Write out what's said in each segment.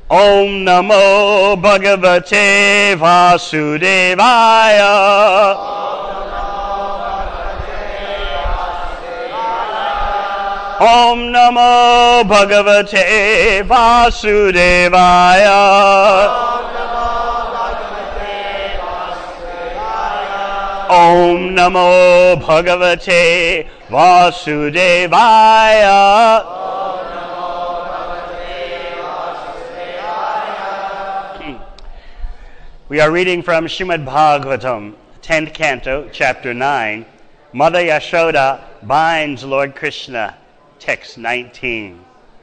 Om Namo Bhagavate Vasudevaya. Om Namo Bhagavate Vasudevaya. Om Namo Bhagavate Vasudevaya. We are reading from Srimad Bhagavatam, 10th canto, chapter 9. Mother Yashoda binds Lord Krishna. Text 19.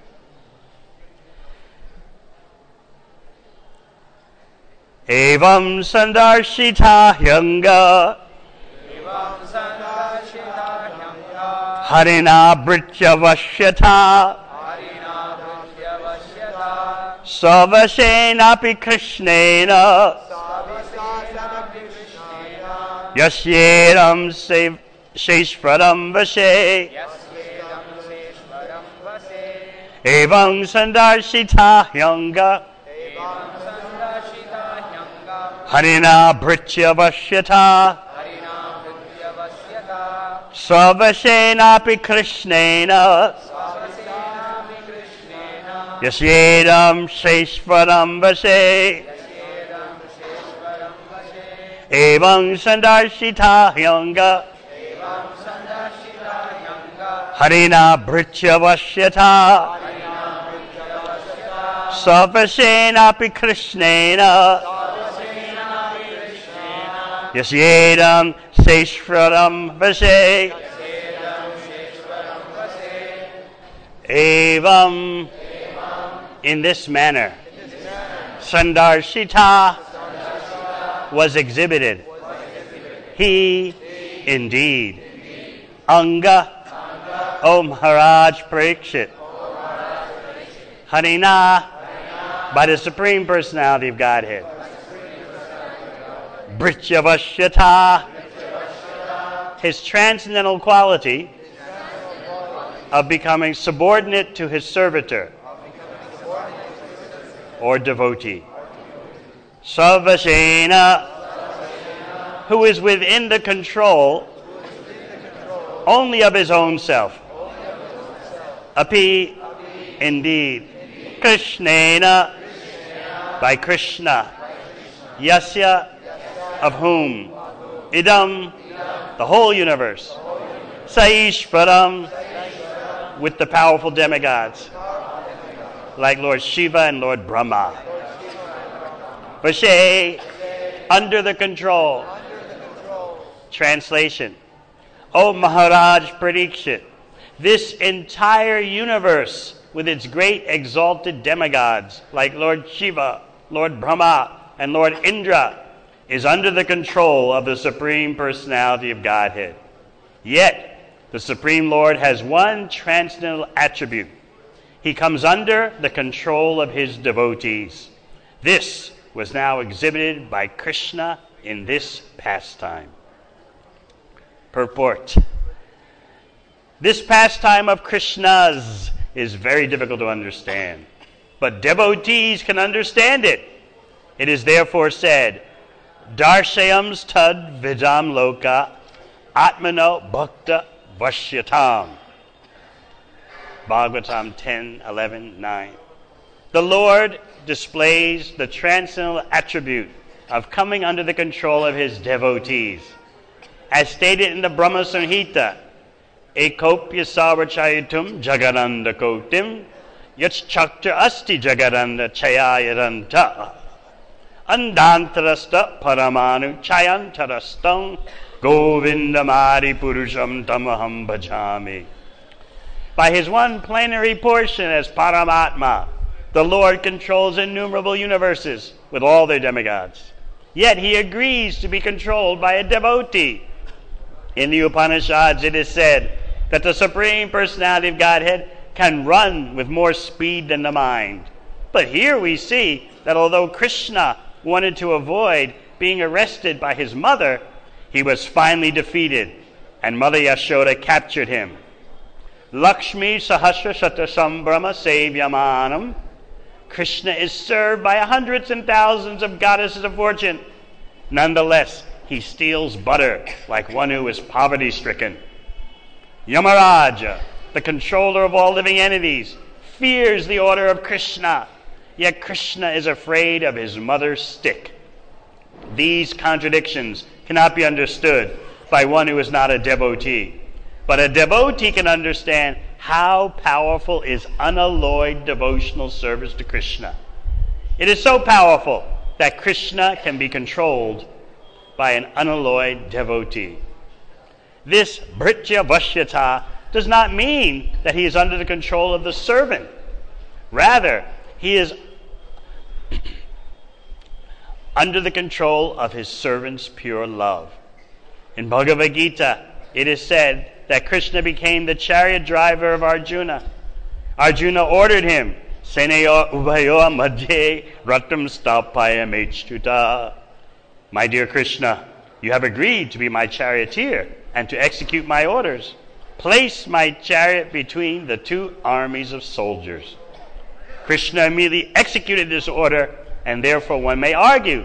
Evam sandarshita hyanga harina britya vashyata savashenapi krishnena yasyeram sheshvaram vashe Evam sandarshita hyanga harina britya vashyata savashenapi krishnena yasyedam sheshvaram vase Evam sandarshita hyanga harina britya vashyata Savashenapi krishnena yasyedam sheshvaram vase Evam. In this manner Sandarshita was exhibited. He indeed. Anga, O Maharaj Parikshit. Harina, by the Supreme Personality of Godhead. Brityavashyata, his transcendental quality of becoming subordinate to his servitor or devotee. Savashena, who is within the control only of his own self. Api, indeed. Krishnena, by Krishna. Yasya, of whom. Idam, the whole universe. Saishvaram, with the powerful demigods, like Lord Shiva and Lord Brahma. Vashe, under the control. Translation. O Maharaj Parikshit, this entire universe with its great exalted demigods like Lord Shiva, Lord Brahma, and Lord Indra is under the control of the Supreme Personality of Godhead. Yet, the Supreme Lord has one transcendental attribute. He comes under the control of his devotees. This was now exhibited by Krishna in this pastime. Purport. This pastime of Krishna's is very difficult to understand, but devotees can understand it. It is therefore said, Darshayam tad vidam loka atmano bhakta Vashyatam. Bhagavatam 10:11-9. The Lord displays the transcendental attribute of coming under the control of his devotees. As stated in the Brahma Samhita, Ekopya Sarvachayitum Jagaranda Kotim Yachchakta Asti Jagaranda Chayayaranta Andantarasta Paramanu Chayantarastam Govindamari Purusham Tamaham Bhajami. By his one plenary portion as Paramatma, the Lord controls innumerable universes with all their demigods. Yet he agrees to be controlled by a devotee. In the Upanishads it is said that the Supreme Personality of Godhead can run with more speed than the mind. But here we see that although Krishna wanted to avoid being arrested by his mother, he was finally defeated, and Mother Yashoda captured him. Lakshmi Sahasra Shata Sambrama Sevyamanam Krishna is served by hundreds and thousands of goddesses of fortune. Nonetheless, he steals butter like one who is poverty-stricken. Yamaraja, the controller of all living entities, fears the order of Krishna, yet Krishna is afraid of his mother's stick. These contradictions cannot be understood by one who is not a devotee. But a devotee can understand how powerful is unalloyed devotional service to Krishna. It is so powerful that Krishna can be controlled by an unalloyed devotee. This Bhritya Vashyata does not mean that he is under the control of the servant. Rather, he is under the control of his servant's pure love. In Bhagavad Gita, it is said that Krishna became the chariot driver of Arjuna. Arjuna ordered him, Senayo Ubhayo Madhye Ratam Stapaya Mechtuta. My dear Krishna, you have agreed to be my charioteer and to execute my orders. Place my chariot between the two armies of soldiers. Krishna immediately executed this order, and therefore one may argue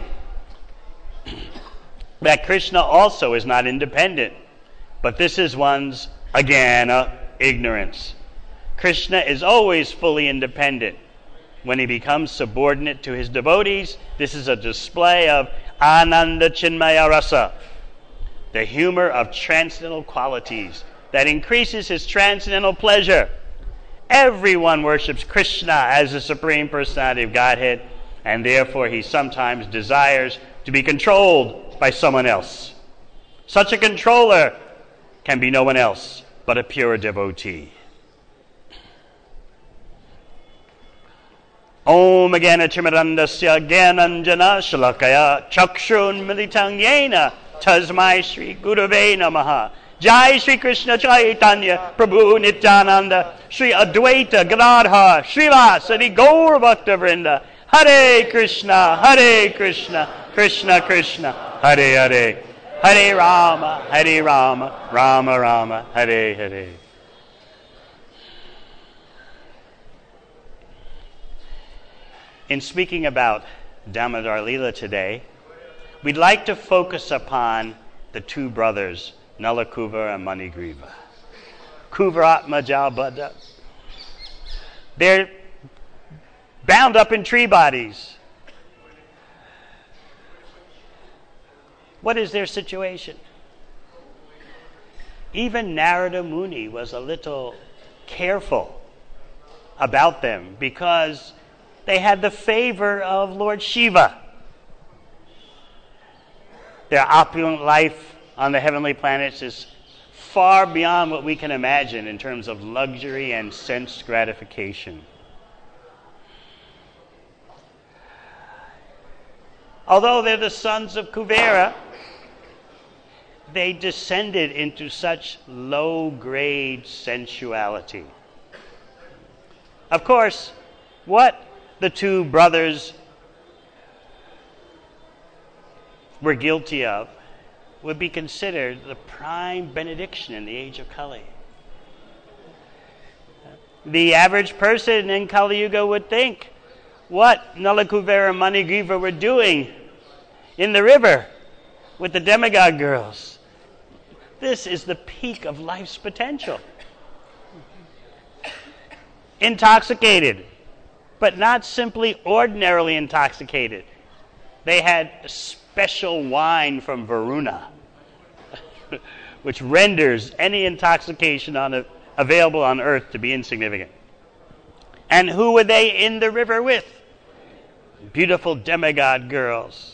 that Krishna also is not independent. But this is one's ajnana, ignorance. Krishna is always fully independent. When he becomes subordinate to his devotees, this is a display of Ananda Chinmaya Rasa, the humor of transcendental qualities that increases his transcendental pleasure. Everyone worships Krishna as the Supreme Personality of Godhead, and therefore he sometimes desires to be controlled by someone else. Such a controller can be no one else but a pure devotee. Om Agana Chimarandasya Gyananjana Shalakaya Chakshun Militang Yena Tasmai Shri Gurave Namaha. Jai Shri Krishna Chaitanya Prabhu Nityananda Shri Advaita Gadadhar Srivasadi Gaur Bhakta Vrinda. Hare Krishna, Krishna Krishna, Hare Hare, Hare Rama, Rama Rama, Hare Hare. In speaking about Damodar Leela today, we'd like to focus upon the two brothers, Nalakuva and Manigriva. Kuvaratma Jalbada. They're bound up in tree bodies. What is their situation? Even Narada Muni was a little careful about them because they had the favor of Lord Shiva. Their opulent life on the heavenly planets is far beyond what we can imagine in terms of luxury and sense gratification. Although they're the sons of Kuvera, they descended into such low-grade sensuality. Of course, what the two brothers were guilty of would be considered the prime benediction in the age of Kali. The average person in Kali Yuga would think what Nalakuvera and Manigriva were doing in the river with the demigod girls. This is the peak of life's potential. Intoxicated, but not simply ordinarily intoxicated. They had special wine from Varuna, which renders any intoxication available on earth to be insignificant. And who were they in the river with? Beautiful demigod girls.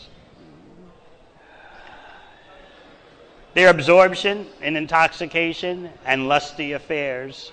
Their absorption in intoxication and lusty affairs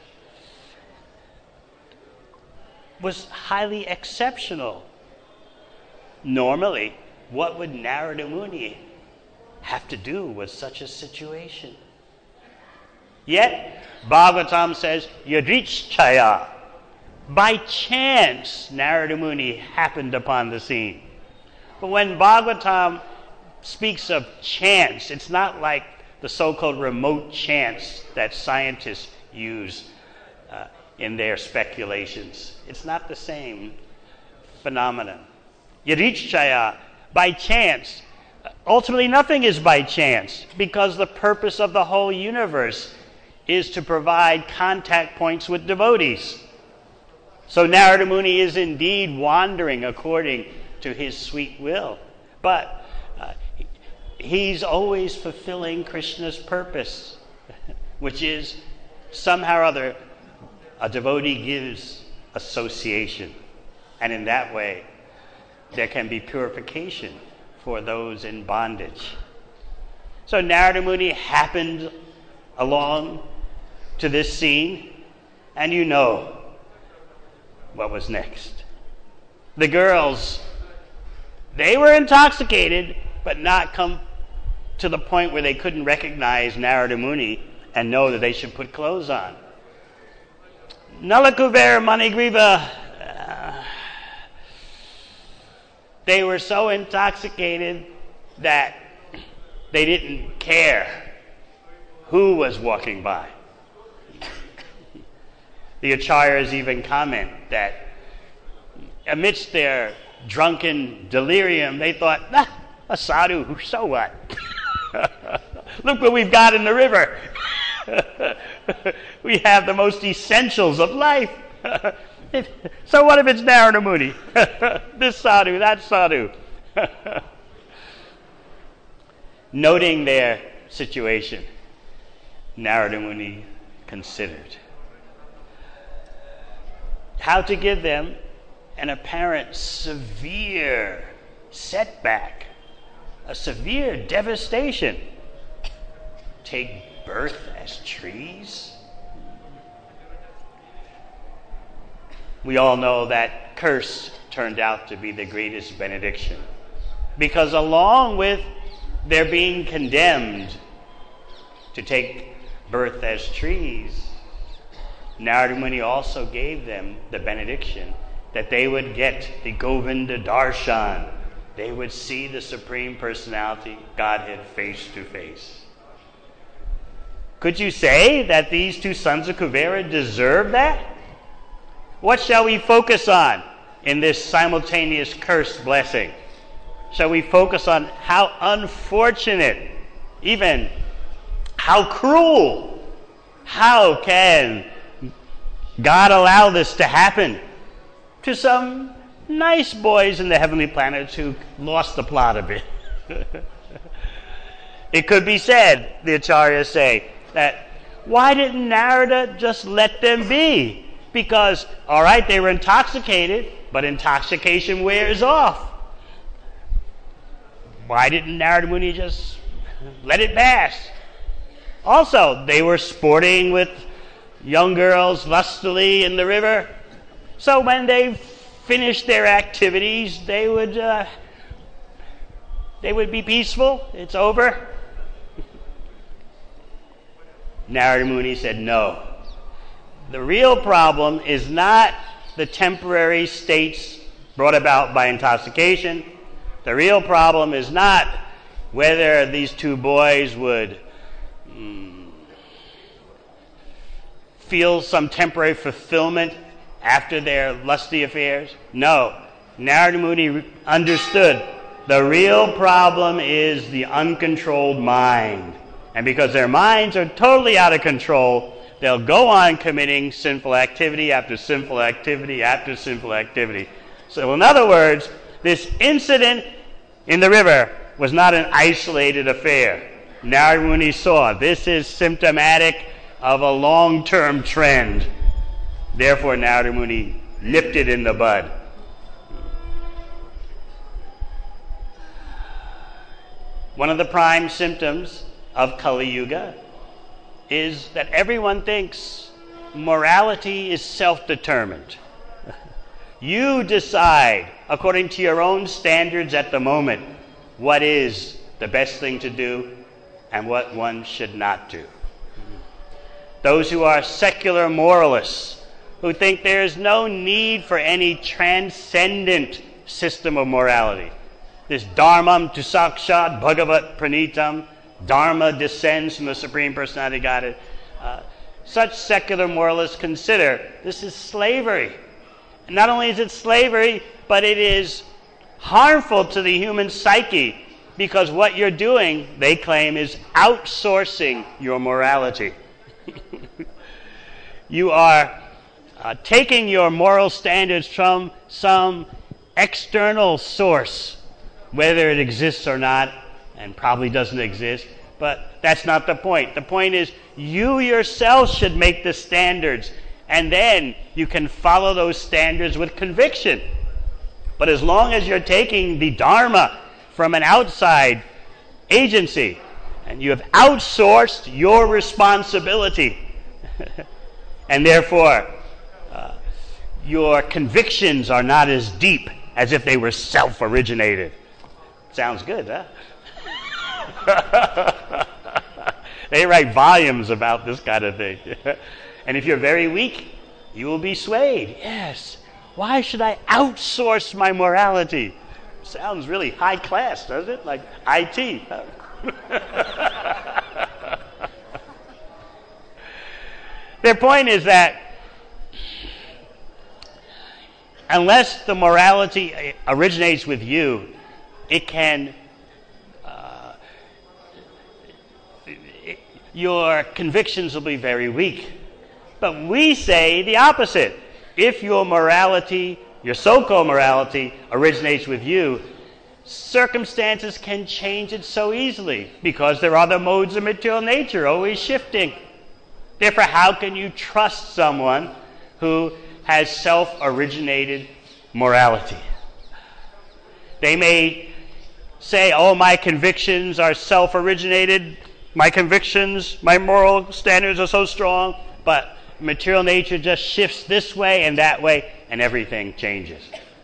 was highly exceptional. Normally, what would Narada Muni have to do with such a situation? Yet, Bhagavatam says, Yadrichchaya. By chance, Narada Muni happened upon the scene. But when Bhagavatam speaks of chance, it's not like the so-called remote chance that scientists use in their speculations. It's not the same. phenomenon. Yadichaya, by chance. Ultimately, nothing is by chance, because the purpose of the whole universe is to provide contact points with devotees. So Narada Muni is indeed wandering according to his sweet will. But he's always fulfilling Krishna's purpose, which is somehow or other a devotee gives association. And in that way, there can be purification for those in bondage. So Narada Muni happened along to this scene, and you know what was next. The girls, they were intoxicated, but not come to the point where they couldn't recognize Narada Muni and know that they should put clothes on. Nalakuvera, Manigriva, they were so intoxicated that they didn't care who was walking by. The acharyas even comment that amidst their drunken delirium, they thought, a sadhu, so what? Look what we've got in the river. We have the most essentials of life. So what if it's Narada Muni? This sadhu, that sadhu. Noting their situation, Narada Muni considered how to give them an apparent severe setback, a severe devastation. Take birth as trees? We all know that curse turned out to be the greatest benediction, because along with their being condemned to take birth as trees, Narada Muni also gave them the benediction that they would get the Govinda Darshan. They would see the Supreme Personality, Godhead, face to face. Could you say that these two sons of Kuvera deserve that? What shall we focus on in this simultaneous curse blessing? Shall we focus on how unfortunate, even how cruel, how can God allow this to happen to some nice boys in the heavenly planets who lost the plot a bit? It could be said, the acharyas say, that why didn't Narada just let them be? Because, all right, they were intoxicated, but intoxication wears off. Why didn't Narada Muni just let it pass? Also, they were sporting with young girls lustily in the river. So when they finished their activities, they would be peaceful. It's over. Narada Muni said no. The real problem is not the temporary states brought about by intoxication. The real problem is not whether these two boys would feel some temporary fulfillment after their lusty affairs. No. Narada Muni understood the real problem is the uncontrolled mind. And because their minds are totally out of control, they'll go on committing sinful activity after sinful activity after sinful activity. So in other words, this incident in the river was not an isolated affair. Narada Muni saw this is symptomatic of a long-term trend. Therefore, Narada Muni nipped it in the bud. One of the prime symptoms of Kali Yuga is that everyone thinks morality is self-determined. You decide, according to your own standards at the moment, what is the best thing to do and what one should not do. Those who are secular moralists, who think there is no need for any transcendent system of morality. This dharmam tu sakshat bhagavat pranitam, dharma descends from the Supreme Personality Godhead. Such secular moralists consider this is slavery. Not only is it slavery, but it is harmful to the human psyche, because what you're doing, they claim, is outsourcing your morality. You are taking your moral standards from some external source, whether it exists or not, and probably doesn't exist, but that's not the point. The point is you yourself should make the standards, and then you can follow those standards with conviction. But as long as you're taking the Dharma from an outside agency, and you have outsourced your responsibility, and therefore your convictions are not as deep as if they were self-originated. Sounds good, huh? They write volumes about this kind of thing. And if you're very weak, you will be swayed. Yes. Why should I outsource my morality? Sounds really high class, doesn't it? Like IT. Their point is that unless the morality originates with you, it can your convictions will be very weak. But we say the opposite. If your morality, your so-called morality, originates with you, circumstances can change it so easily because there are the modes of material nature always shifting. Therefore, how can you trust someone who has self-originated morality? They may say, oh, my convictions are self-originated, my convictions, my moral standards are so strong, but material nature just shifts this way and that way, and everything changes.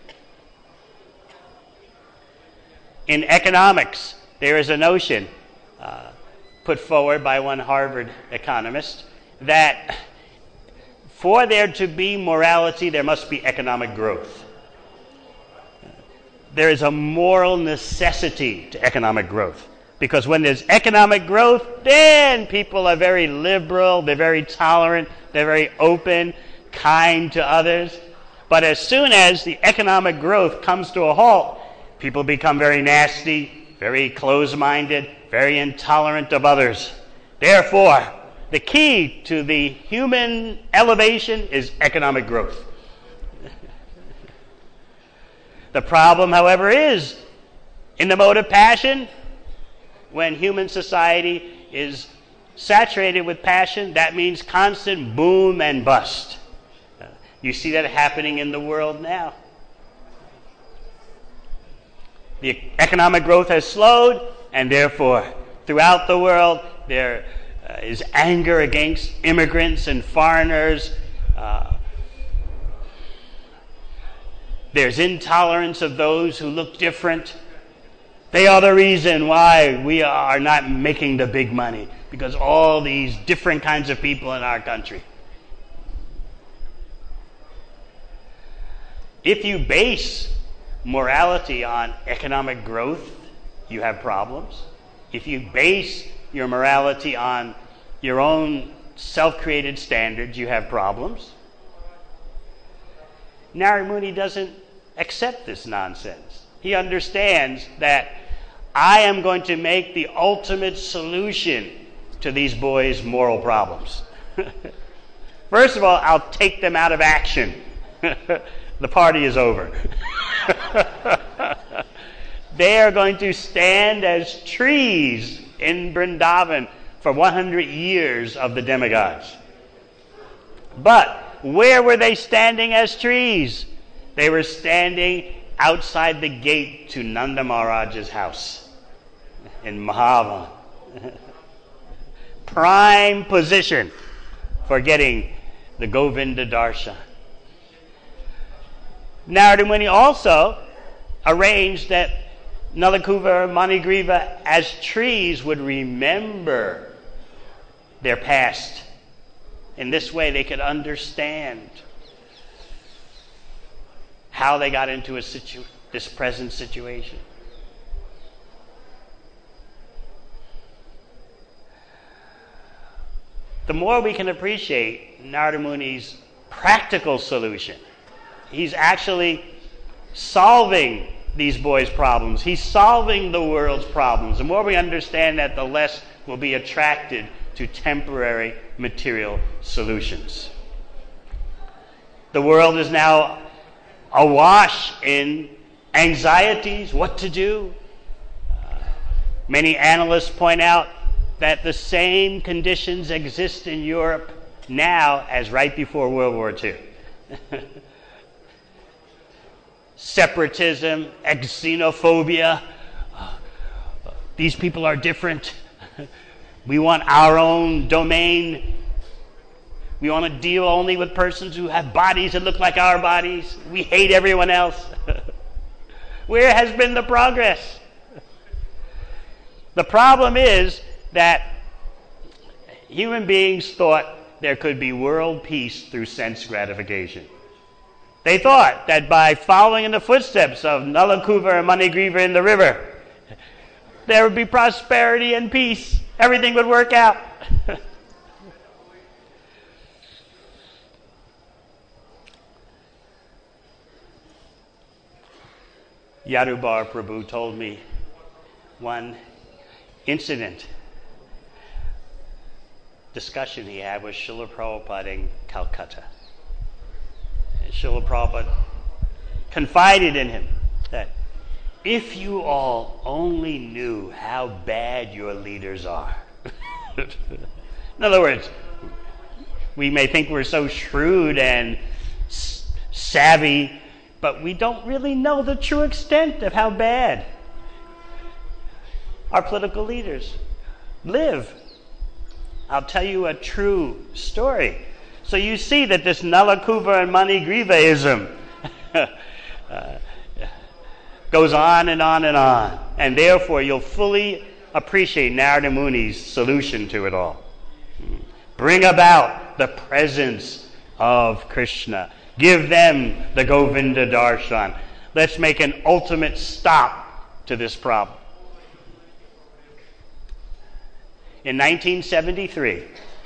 In economics, there is a notion put forward by one Harvard economist that for there to be morality, there must be economic growth. There is a moral necessity to economic growth. Because when there's economic growth, then people are very liberal, they're very tolerant, they're very open, kind to others. But as soon as the economic growth comes to a halt, people become very nasty, very closed-minded, very intolerant of others. Therefore, the key to the human elevation is economic growth. The problem, however, is in the mode of passion. When human society is saturated with passion, that means constant boom and bust. You see that happening in the world now. The economic growth has slowed, and therefore, throughout the world, there is anger against immigrants and foreigners. There's intolerance of those who look different. They are the reason why we are not making the big money, because all these different kinds of people in our country. If you base morality on economic growth, you have problems. If you base your morality on your own self-created standards, you have problems. Narada Muni doesn't accept this nonsense. He understands that I am going to make the ultimate solution to these boys' moral problems. First of all, I'll take them out of action. The party is over. They are going to stand as trees in Vrindavan for 100 years of the demigods. But where were they standing as trees? They were standing outside the gate to Nanda Maharaj's house in Mahavan. Prime position for getting the Govinda Darshan. Narada Muni also arranged that Nalakuva and Manigriva as trees would remember their past. In this way they could understand how they got into this present situation. The more we can appreciate Narada Muni's practical solution, he's actually solving these boys' problems. He's solving the world's problems. The more we understand that, the less we'll be attracted to temporary material solutions. The world is now awash in anxieties, what to do. Many analysts point out that the same conditions exist in Europe now as right before World War II. Separatism, xenophobia. These people are different. We want our own domain. We want to deal only with persons who have bodies that look like our bodies. We hate everyone else. Where has been the progress? The problem is that human beings thought there could be world peace through sense gratification. They thought that by following in the footsteps of Nullagruver and Montegriever in the river, there would be prosperity and peace. Everything would work out. Yadubar Prabhu told me one incident, discussion he had with Srila Prabhupada in Calcutta. And Srila Prabhupada confided in him that if you all only knew how bad your leaders are. In other words, we may think we're so shrewd and savvy, but we don't really know the true extent of how bad our political leaders live. I'll tell you a true story. So you see that this Nullagruver and Montegrieverism goes on and on and on. And therefore you'll fully appreciate Narada Muni's solution to it all. Bring about the presence of Krishna. Give them the Govinda Darshan. Let's make an ultimate stop to this problem. In 1973,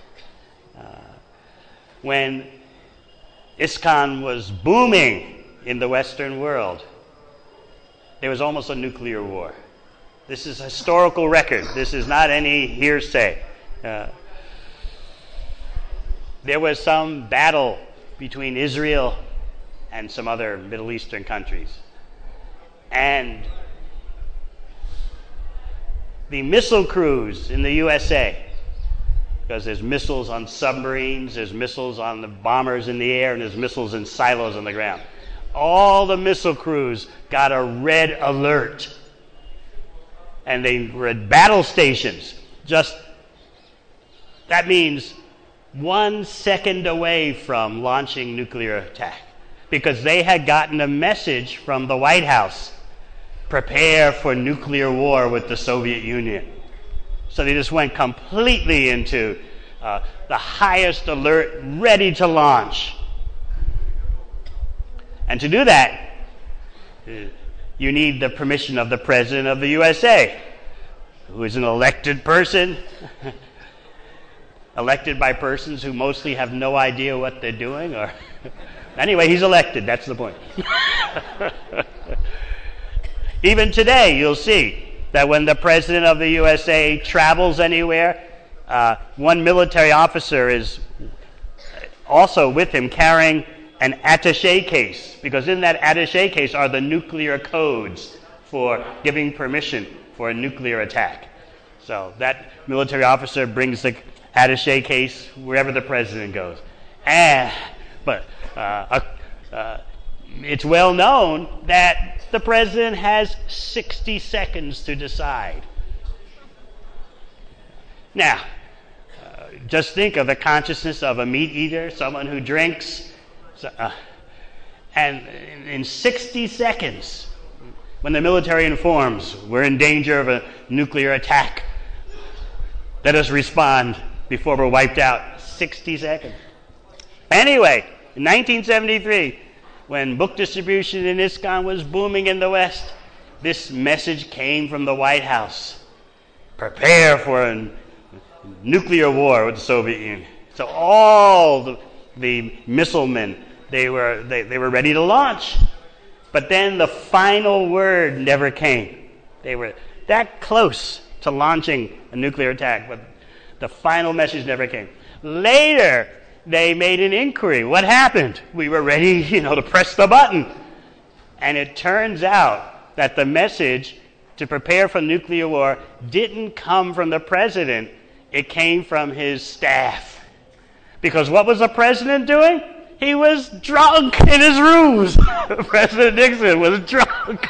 when ISKCON was booming in the Western world, there was almost a nuclear war. This is a historical record. This is not any hearsay. There was some battle between Israel and some other Middle Eastern countries. And the missile crews in the USA, because there's missiles on submarines, there's missiles on the bombers in the air, and there's missiles in silos on the ground. All the missile crews got a red alert. And they were at battle stations. That means 1 second away from launching nuclear attack. Because they had gotten a message from the White House. Prepare for nuclear war with the Soviet Union. So they just went completely into the highest alert, ready to launch. And to do that, you need the permission of the President of the USA, who is an elected person, elected by persons who mostly have no idea what they're doing. Or anyway, he's elected, that's the point. Even today, you'll see that when the President of the USA travels anywhere, one military officer is also with him carrying an attaché case, because in that attaché case are the nuclear codes for giving permission for a nuclear attack. So that military officer brings the attaché case wherever the president goes. But it's well known that the president has 60 seconds to decide. Now, just think of the consciousness of a meat eater, someone who drinks, and in 60 seconds, when the military informs we're in danger of a nuclear attack, let us respond before we're wiped out. 60 seconds. Anyway, in 1973, when book distribution in ISKCON was booming in the West, this message came from the White House. Prepare for a nuclear war with the Soviet Union. So all the missile men, they were ready to launch. But then the final word never came. They were that close to launching a nuclear attack, but the final message never came. Later, they made an inquiry. What happened? We were ready, to press the button. And it turns out that the message to prepare for nuclear war didn't come from the president. It came from his staff. Because what was the president doing? He was drunk in his rooms. President Nixon was drunk.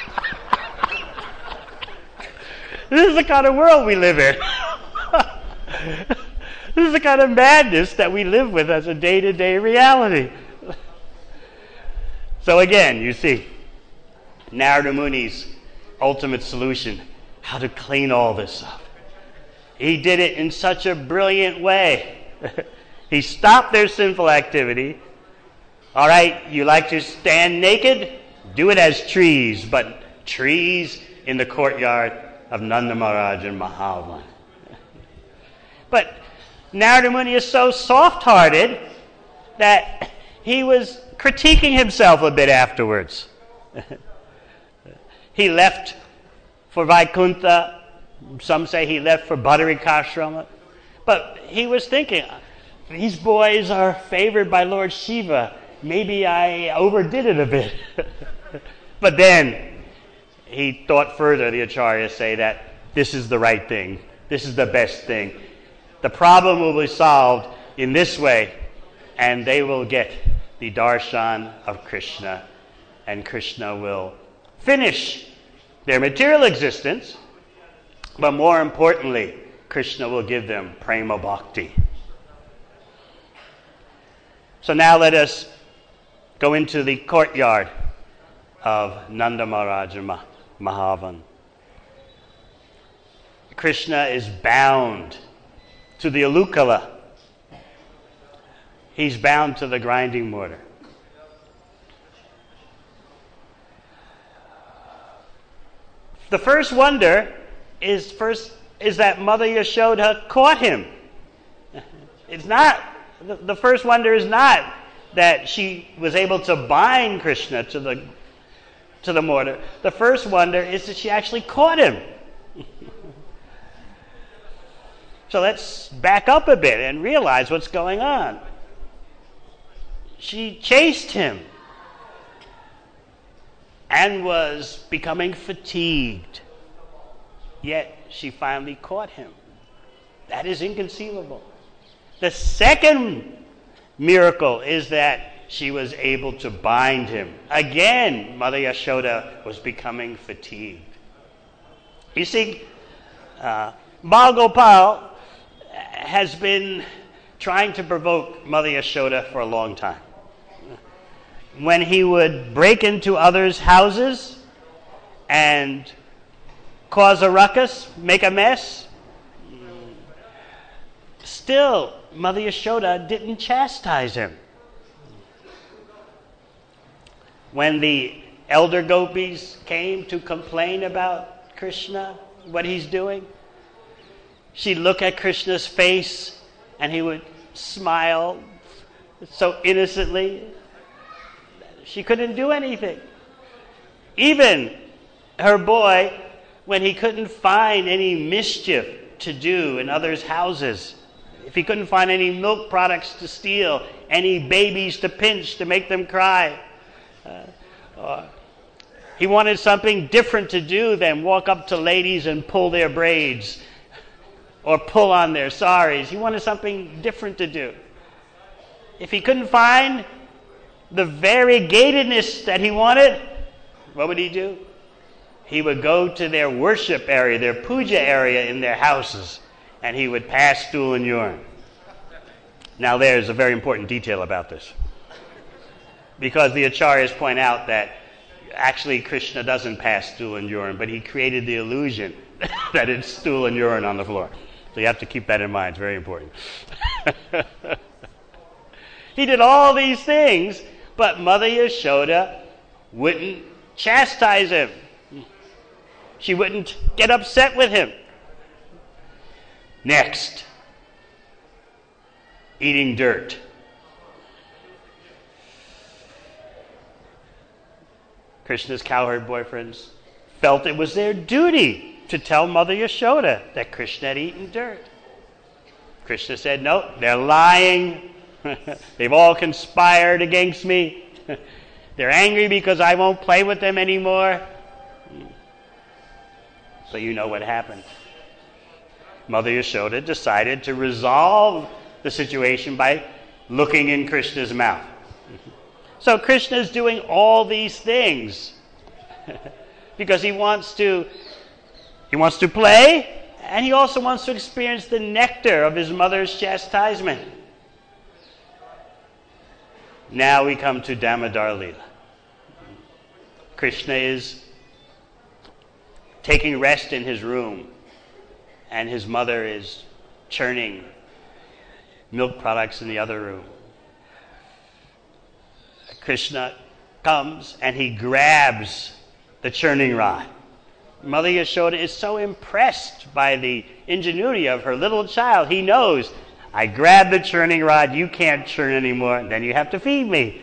This is the kind of world we live in. This is the kind of madness that we live with as a day-to-day reality. So again, you see, Narada Muni's ultimate solution, how to clean all this up. He did it in such a brilliant way. He stopped their sinful activity. All right, you like to stand naked? Do it as trees, but trees in the courtyard of Nanda Maharaj and Mahavan. But Narada Muni is so soft-hearted that he was critiquing himself a bit afterwards. He left for Vaikuntha. Some say he left for Badarikashrama. But he was thinking, these boys are favored by Lord Shiva. Maybe I overdid it a bit. But then he thought further, the Acharyas say, that this is the right thing. This is the best thing. The problem will be solved in this way, and they will get the darshan of Krishna, and Krishna will finish their material existence, but more importantly, Krishna will give them prema bhakti. So now let us go into the courtyard of Nanda Maharaj and Mahavan. Krishna is bound to the Alukala. He's bound to the grinding mortar. The first wonder is that Mother Yashoda caught him. It's not, the first wonder is not that she was able to bind Krishna to the mortar. The first wonder is that she actually caught him. So let's back up a bit and realize what's going on. She chased him and was becoming fatigued. Yet she finally caught him. That is inconceivable. The second miracle is that she was able to bind him. Again, Mother Yashoda was becoming fatigued. You see, Bal Gopal has been trying to provoke Mother Yashoda for a long time. When he would break into others' houses and cause a ruckus, make a mess, still Mother Yashoda didn't chastise him. When the elder gopis came to complain about Krishna, what he's doing, she'd look at Krishna's face and he would smile so innocently. She couldn't do anything. Even her boy, when he couldn't find any mischief to do in others' houses, if he couldn't find any milk products to steal, any babies to pinch to make them cry, he wanted something different to do than walk up to ladies and pull their braids or pull on their saris. He wanted something different to do. If he couldn't find the variegatedness that he wanted, what would he do? He would go to their worship area, their puja area in their houses, and he would pass stool and urine. Now there's a very important detail about this. Because the Acharyas point out that actually Krishna doesn't pass stool and urine, but he created the illusion that it's stool and urine on the floor. So you have to keep that in mind. It's very important. He did all these things, but Mother Yashoda wouldn't chastise him. She wouldn't get upset with him. Next, eating dirt. Krishna's cowherd boyfriends felt it was their duty to tell Mother Yashoda that Krishna had eaten dirt. Krishna said, no, they're lying. They've all conspired against me. They're angry because I won't play with them anymore. So you know what happened. Mother Yashoda decided to resolve the situation by looking in Krishna's mouth. So Krishna's doing all these things because he wants to play, and he also wants to experience the nectar of his mother's chastisement. Now we come to Damodar Leela. Krishna is taking rest in his room, and his mother is churning milk products in the other room. Krishna comes and he grabs the churning rod. Mother Yashoda is so impressed by the ingenuity of her little child. He knows, I grab the churning rod, you can't churn anymore, then you have to feed me.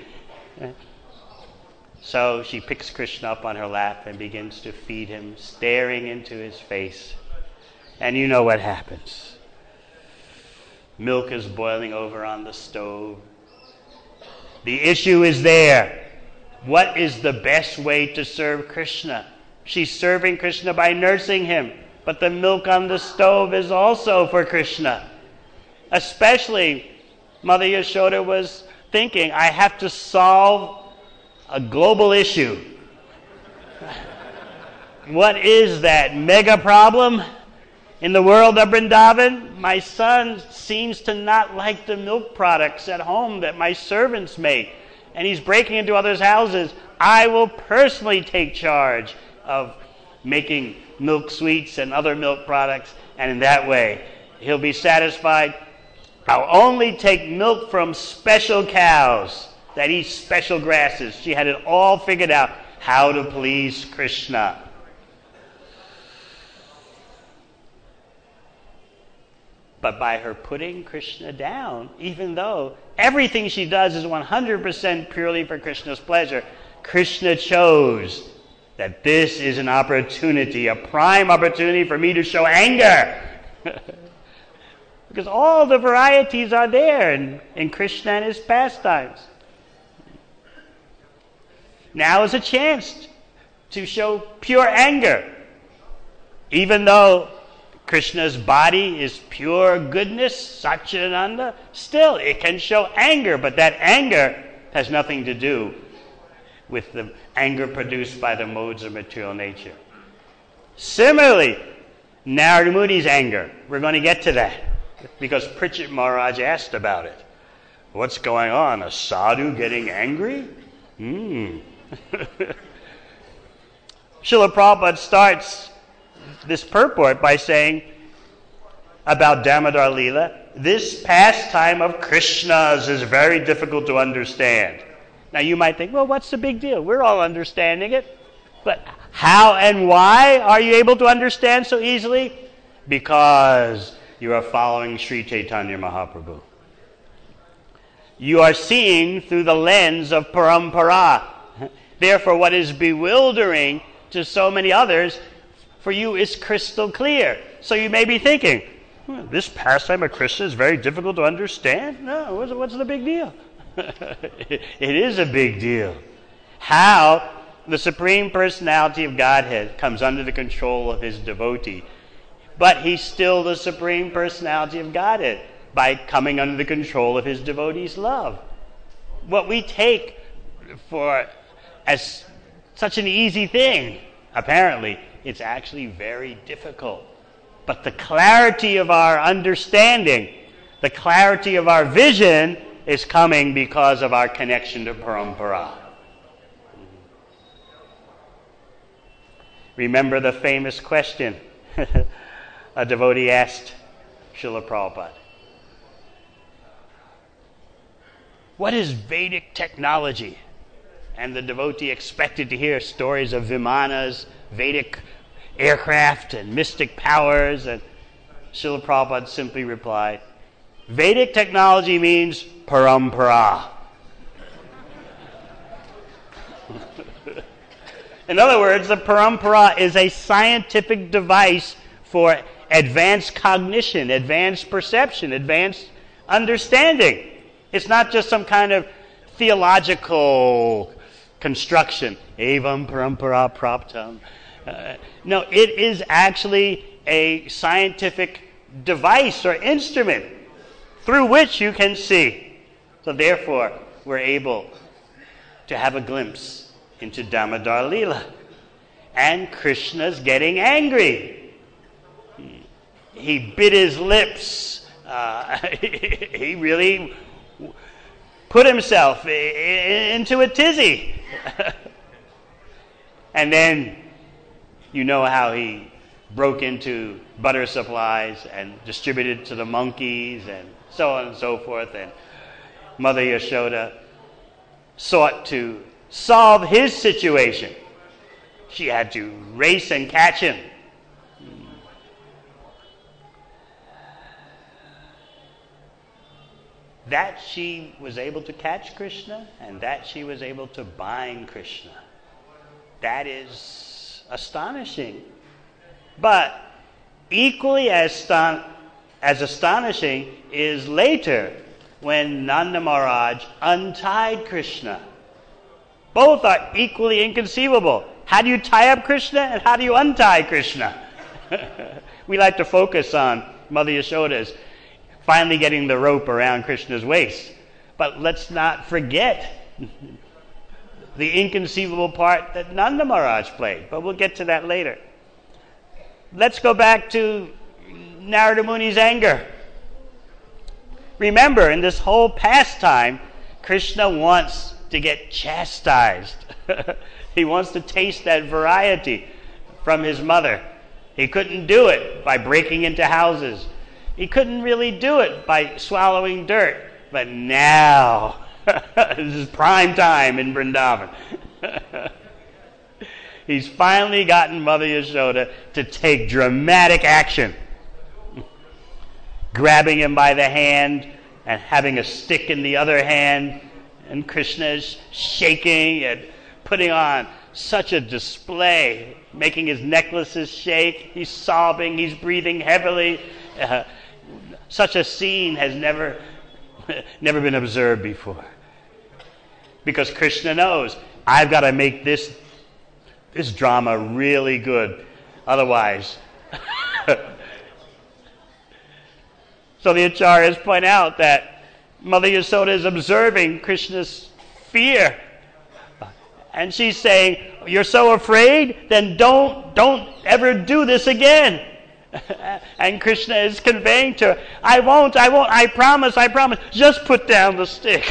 So she picks Krishna up on her lap and begins to feed him, staring into his face. And you know what happens. Milk is boiling over on the stove. The issue is there. What is the best way to serve Krishna? She's serving Krishna by nursing him, but the milk on the stove is also for Krishna. Especially, Mother Yashoda was thinking, I have to solve a global issue. What is that mega problem in the world of Vrindavan? My son seems to not like the milk products at home that my servants make, and he's breaking into others' houses. I will personally take charge of making milk sweets and other milk products, and in that way he'll be satisfied. I'll only take milk from special cows that eat special grasses. She had it all figured out how to please Krishna. But by her putting Krishna down, even though everything she does is 100% purely for Krishna's pleasure, Krishna chose that this is an opportunity, a prime opportunity for me to show anger. Because all the varieties are there in Krishna and his pastimes. Now is a chance to show pure anger. Even though Krishna's body is pure goodness, Satchidananda, still it can show anger, but that anger has nothing to do with the anger produced by the modes of material nature. Similarly, Narada Muni's anger, we're going to get to that, because Pritchett Maharaj asked about it. What's going on? A sadhu getting angry? Srila Prabhupada starts this purport by saying about Damodar Leela, this pastime of Krishna's is very difficult to understand. Now you might think, well, what's the big deal? We're all understanding it. But how and why are you able to understand so easily? Because you are following Sri Chaitanya Mahaprabhu. You are seeing through the lens of parampara. Therefore, what is bewildering to so many others, for you is crystal clear. So you may be thinking, this pastime of Krishna is very difficult to understand? No, what's the big deal? It is a big deal. How the Supreme Personality of Godhead comes under the control of his devotee, but he's still the Supreme Personality of Godhead by coming under the control of his devotee's love. What we take for as such an easy thing, apparently, it's actually very difficult. But the clarity of our understanding, the clarity of our vision is coming because of our connection to parampara. Remember the famous question a devotee asked Srila Prabhupada. What is Vedic technology? And the devotee expected to hear stories of Vimanas, Vedic aircraft, and mystic powers. And Srila Prabhupada simply replied, Vedic technology means parampara. In other words, the parampara is a scientific device for advanced cognition, advanced perception, advanced understanding. It's not just some kind of theological construction. Evam parampara praptam. No, it is actually a scientific device or instrument through which you can see. So therefore, we're able to have a glimpse into Damodar Leela. And Krishna's getting angry. He bit his lips. He really put himself into a tizzy. And then you know how he broke into butter supplies and distributed to the monkeys and so on and so forth. And Mother Yashoda sought to solve his situation. She had to race and catch him. That she was able to catch Krishna and that she was able to bind Krishna. That is astonishing. But equally as astonishing is later when Nanda Maharaj untied Krishna. Both are equally inconceivable. How do you tie up Krishna and how do you untie Krishna? We like to focus on Mother Yashoda's finally getting the rope around Krishna's waist. But let's not forget the inconceivable part that Nanda Maharaj played. But we'll get to that later. Let's go back to Narada Muni's anger. Remember, in this whole pastime, Krishna wants to get chastised. He wants to taste that variety from his mother. He couldn't do it by breaking into houses. He couldn't really do it by swallowing dirt. But now, this is prime time in Vrindavan. He's finally gotten Mother Yashoda to take dramatic action. Grabbing him by the hand and having a stick in the other hand. And Krishna is shaking and putting on such a display, making his necklaces shake. He's sobbing, he's breathing heavily. Such a scene has never been observed before. Because Krishna knows, I've got to make this drama really good. Otherwise. So the acharyas point out that Mother Yashoda is observing Krishna's fear. And she's saying, you're so afraid? Then don't ever do this again. And Krishna is conveying to her, I won't, I promise, just put down the stick.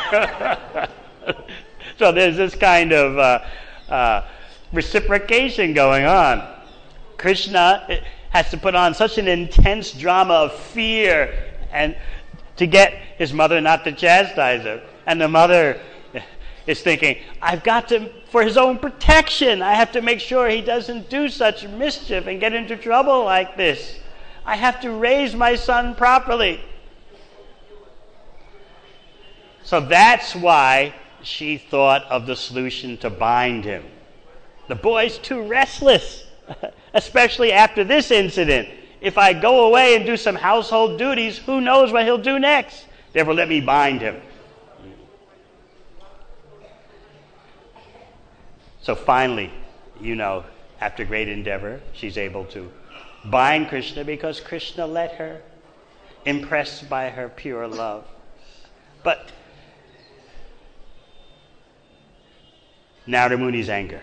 So there's this kind of reciprocation going on. Krishna has to put on such an intense drama of fear and to get his mother not to chastise her. And the mother is thinking, I've got to, for his own protection, I have to make sure he doesn't do such mischief and get into trouble like this. I have to raise my son properly. So that's why she thought of the solution to bind him. The boy's too restless, especially after this incident. If I go away and do some household duties, who knows what he'll do next? Therefore, let me bind him. So finally, after great endeavor, she's able to bind Krishna because Krishna let her, impressed by her pure love. But Narada Muni's anger.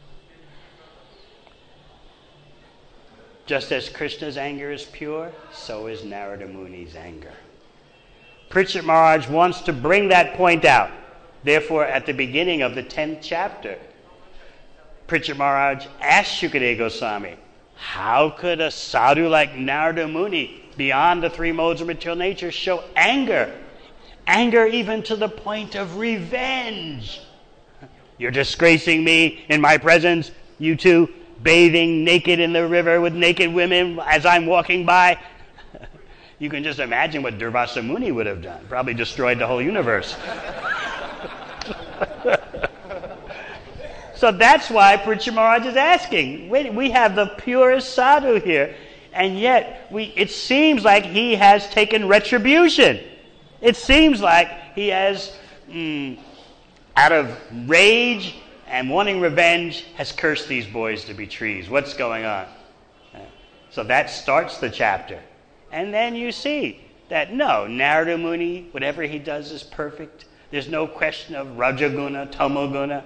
Just as Krishna's anger is pure, so is Narada Muni's anger. Parikshit Maharaj wants to bring that point out. Therefore, at the beginning of the 10th chapter, Parikshit Maharaj asked Shukadeva Goswami, how could a sadhu like Narada Muni, beyond the three modes of material nature, show anger? Anger even to the point of revenge. You're disgracing me in my presence, you two, bathing naked in the river with naked women as I'm walking by. You can just imagine what Durvasa Muni would have done. Probably destroyed the whole universe. So that's why Pritchard Maharaj is asking. We have the purest sadhu here, and yet it seems like he has taken retribution. It seems like he has, out of rage and wanting revenge, has cursed these boys to be trees. What's going on? So that starts the chapter. And then you see that, no, Narada Muni, whatever he does is perfect. There's no question of Rajaguna, Tamoguna.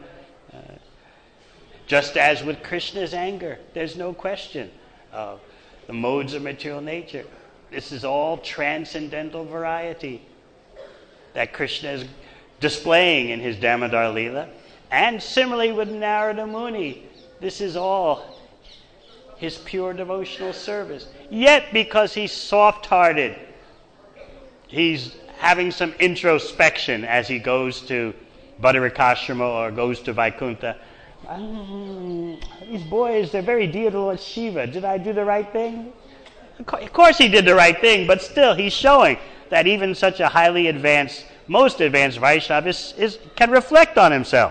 Just as with Krishna's anger, there's no question of the modes of material nature. This is all transcendental variety that Krishna is displaying in his Damodar Leela. And similarly with Narada Muni, this is all his pure devotional service. Yet, because he's soft-hearted, he's having some introspection as he goes to Badarakashrama or goes to Vaikuntha. These boys, they're very dear to Lord Shiva. Did I do the right thing? Of course he did the right thing, but still he's showing that even such a highly advanced, most advanced Vaishnava can reflect on himself.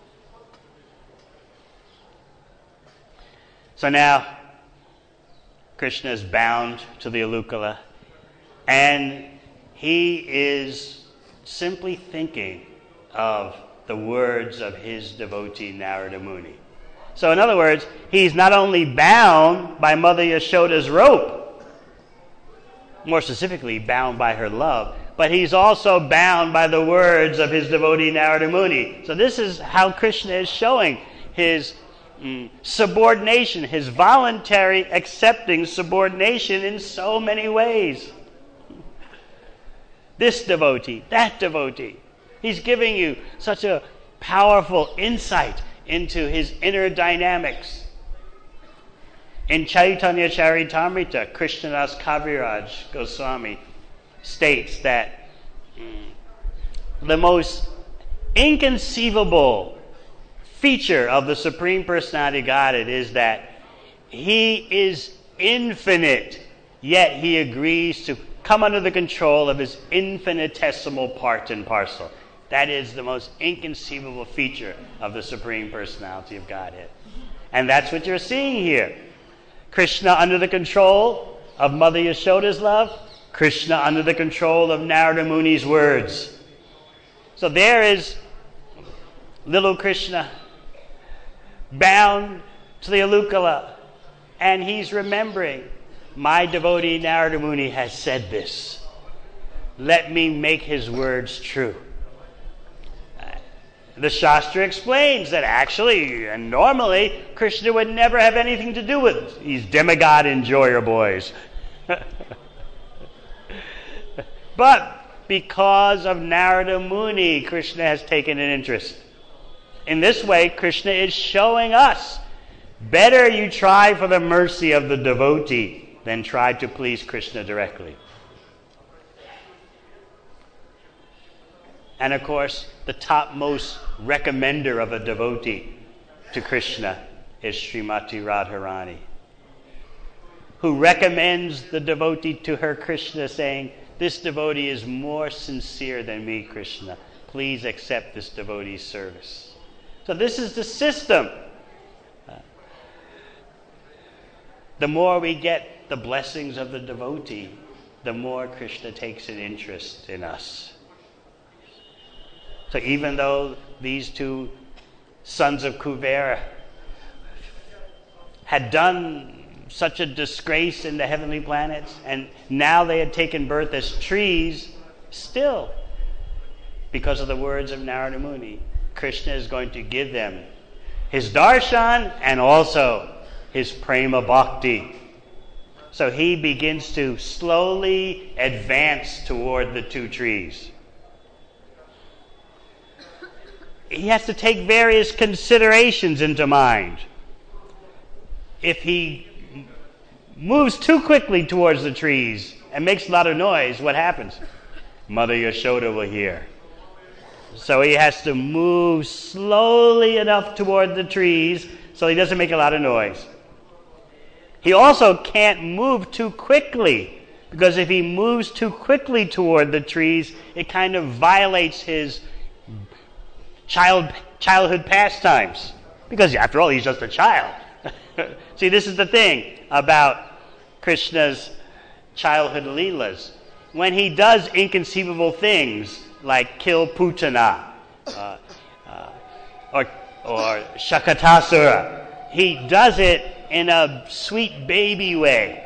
So now, Krishna is bound to the Alukala, and he is simply thinking of the words of his devotee Narada Muni. So in other words, he's not only bound by Mother Yashoda's rope, more specifically bound by her love, but he's also bound by the words of his devotee Narada Muni. So this is how Krishna is showing his subordination, his voluntary accepting subordination in so many ways. This devotee, that devotee. He's giving you such a powerful insight into his inner dynamics. In Chaitanya Charitamrita, Krishnadas Kaviraj Goswami states that the most inconceivable feature of the Supreme Personality of Godhead is that he is infinite, yet he agrees to come under the control of his infinitesimal part and parcel. That is the most inconceivable feature of the Supreme Personality of Godhead. And that's what you're seeing here. Krishna under the control of Mother Yashoda's love, Krishna under the control of Narada Muni's words. So there is little Krishna bound to the Alukala, and he's remembering, my devotee Narada Muni has said this. Let me make his words true. The Shastra explains that actually and normally Krishna would never have anything to do with these demigod enjoyer boys. But because of Narada Muni, Krishna has taken an interest. In this way, Krishna is showing us, better you try for the mercy of the devotee than try to please Krishna directly. And of course, the topmost recommender of a devotee to Krishna is Srimati Radharani, who recommends the devotee to her Krishna, saying, this devotee is more sincere than me, Krishna. Please accept this devotee's service. So this is the system. The more we get the blessings of the devotee, the more Krishna takes an interest in us. So even though these two sons of Kuvera had done such a disgrace in the heavenly planets, and now they had taken birth as trees, still, because of the words of Narada Muni, Krishna is going to give them his darshan and also his prema bhakti. So he begins to slowly advance toward the two trees. He has to take various considerations into mind. If he moves too quickly towards the trees and makes a lot of noise, what happens? Mother Yashoda will hear. So he has to move slowly enough toward the trees so he doesn't make a lot of noise. He also can't move too quickly, because if he moves too quickly toward the trees, it kind of violates his childhood pastimes. Because after all, he's just a child. See, this is the thing about Krishna's childhood leelas. When he does inconceivable things like kill Putana or Shakatasura, he does it in a sweet baby way.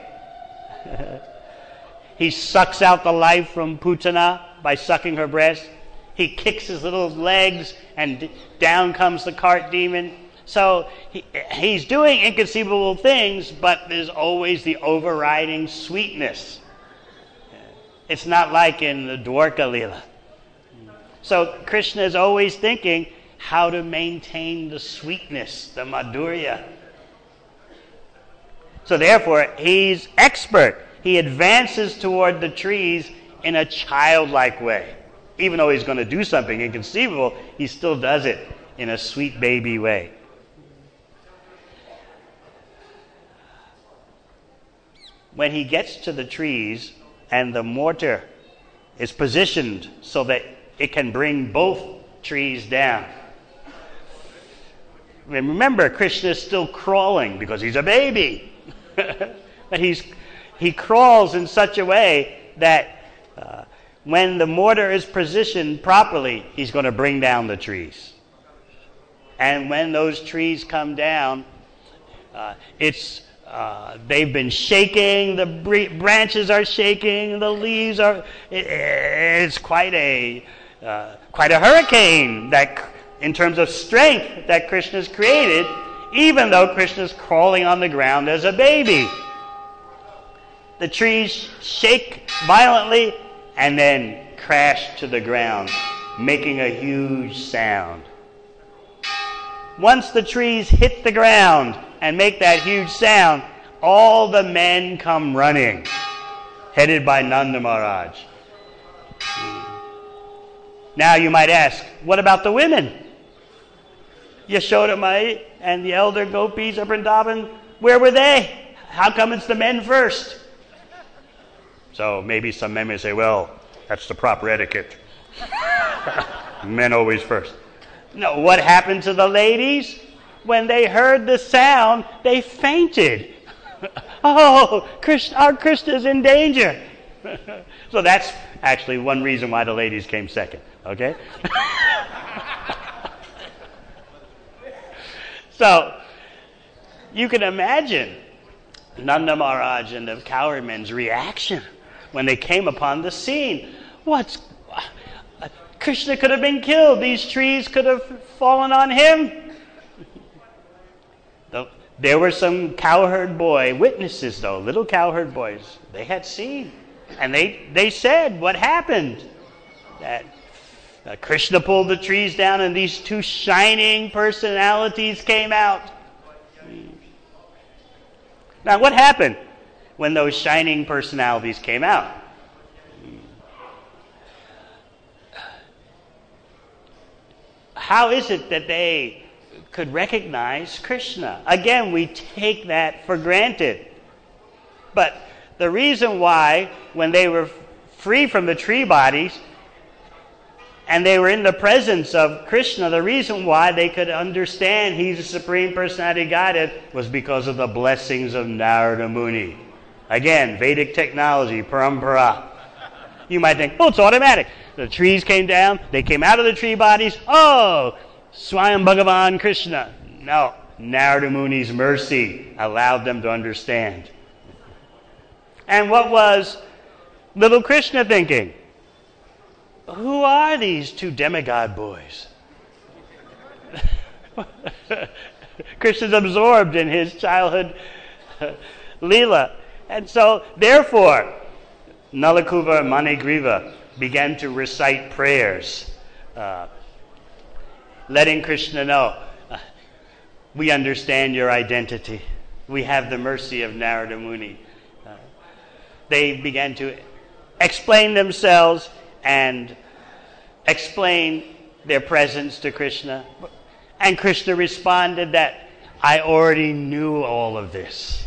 He sucks out the life from Putana by sucking her breast. He kicks his little legs and down comes the cart demon. So he's doing inconceivable things, but there's always the overriding sweetness. It's not like in the Dwarka Leela. So Krishna is always thinking how to maintain the sweetness, the madhurya. So therefore, he's expert. He advances toward the trees in a childlike way. Even though he's going to do something inconceivable, he still does it in a sweet baby way. When he gets to the trees and the mortar is positioned so that it can bring both trees down. And remember, Krishna is still crawling because he's a baby. But he crawls in such a way that when the mortar is positioned properly, he's going to bring down the trees. And when those trees come down, they've been shaking, the branches are shaking, the leaves are. It's quite a hurricane that, in terms of strength, that Krishna's created, even though Krishna's crawling on the ground as a baby. The trees shake violently and then crash to the ground, making a huge sound. Once the trees hit the ground and make that huge sound, all the men come running, headed by Nanda Maharaj. Now you might ask, what about the women? Yashoda Mai and the elder gopis of Vrindavan, where were they? How come it's the men first? So maybe some men may say, well, that's the proper etiquette. Men always first. No, what happened to the ladies? When they heard the sound, they fainted. Oh, our Krishna's in danger. So that's actually one reason why the ladies came second, okay? So you can imagine Nanda Maharaj and the cowherd men's reaction when they came upon the scene. Krishna could have been killed. These trees could have fallen on him. There were some cowherd boy witnesses, though, little cowherd boys. They had seen. And they said what happened. That Krishna pulled the trees down and these two shining personalities came out. Now, what happened when those shining personalities came out? How is it that they could recognize Krishna? Again, we take that for granted. But the reason why, when they were free from the tree bodies and they were in the presence of Krishna, the reason why they could understand He's the Supreme Personality of Godhead was because of the blessings of Narada Muni. Again, Vedic technology, parampara. You might think, oh, it's automatic. The trees came down, they came out of the tree bodies. Oh, Swayam Bhagavan Krishna. No, Narada Muni's mercy allowed them to understand. And what was little Krishna thinking? Who are these two demigod boys? Krishna's absorbed in his childhood Leela. And so, therefore, Nalakuva and Manigriva began to recite prayers, letting Krishna know, we understand your identity. We have the mercy of Narada Muni. They began to explain themselves and explain their presence to Krishna. And Krishna responded that, I already knew all of this.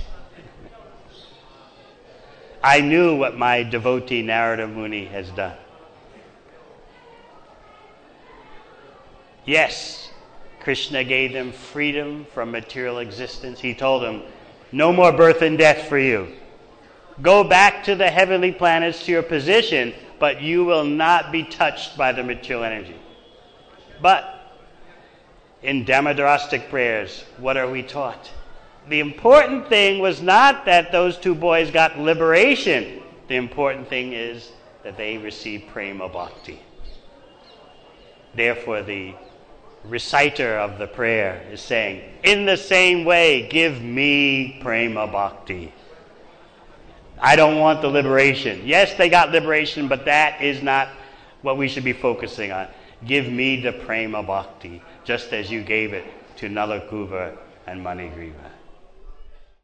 I knew what my devotee Narada Muni has done. Yes, Krishna gave them freedom from material existence. He told them, no more birth and death for you. Go back to the heavenly planets, to your position, but you will not be touched by the material energy. But in Damodarastic prayers, what are we taught? The important thing was not that those two boys got liberation. The important thing is that they received prema bhakti. Therefore, the reciter of the prayer is saying, in the same way, give me prema bhakti. I don't want the liberation. Yes, they got liberation, but that is not what we should be focusing on. Give me the prema bhakti, just as you gave it to Nalakuva and Manigriva.